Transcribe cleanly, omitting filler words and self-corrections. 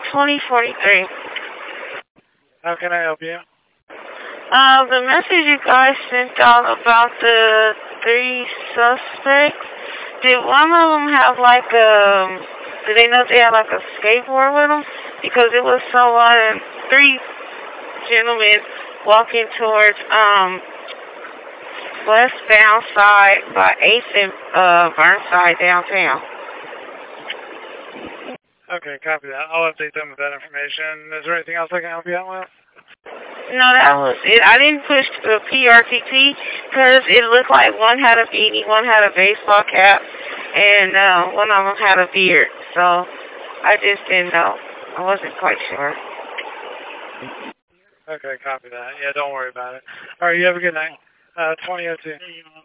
2043. How can I help you? The message you guys sent out about the 3 suspects, did one of them have like did they know they had like a skateboard with them? Because it was someone, 3 gentlemen walking towards, westbound side by 8th and, Burnside downtown. Okay, copy that. I'll update them with that information. Is there anything else I can help you out with? No, that was it. I didn't push the PRTT because it looked like one had a beanie, one had a baseball cap, and one of them had a beard. So I just didn't know. I wasn't quite sure. Okay, copy that. Yeah, don't worry about it. All right, you have a good night. 2002.